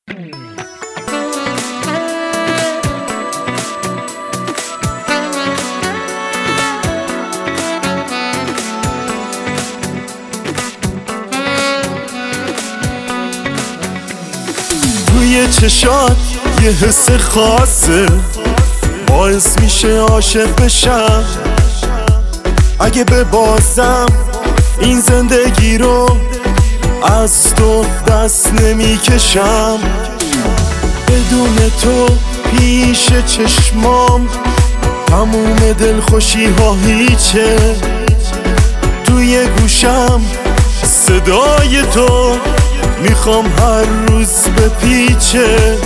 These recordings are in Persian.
توی چشات یه حس خاصه باعث میشه عاشق بشم. اگه ببازم این زندگی رو از تو دست نمیکشم. بدون تو پیش چشمام تموم دلخوشی ها هیچه. توی گوشم صدای تو میخوام هر روز بپیچه.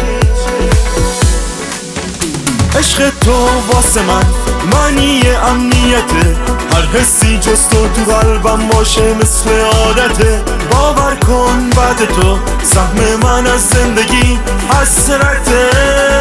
عشق تو واسه من معنی امنیته، هر حسی جز تو قلبم باشه مثل عادته. باور کن بعد تو سهم من از زندگی حسرته.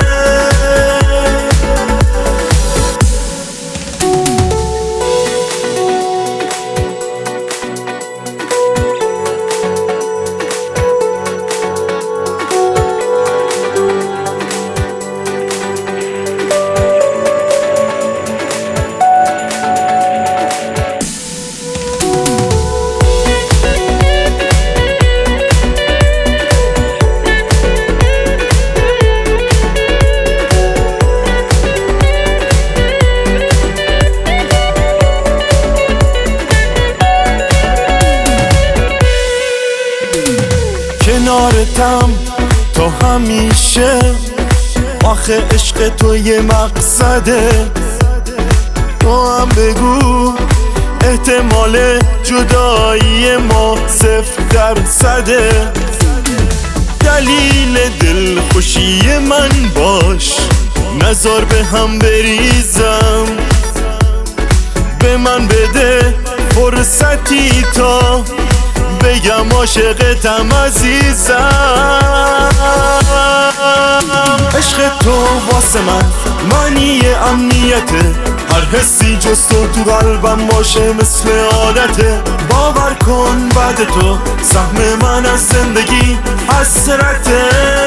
کنارتم تو همیشه، آخه عشق تو یه مقصده. تو هم بگو احتمال جدایی ما 0%. دلیل دلخوشی من باش، نذار به هم بریزم. به من بده فرصتی تا بگم عاشقتم عزیزم. عشق تو واسه من معنی امنیته، هر حسی جز تو قلبم باشه مثل عادته. باور کن بعد تو سهم من از زندگی حسرته.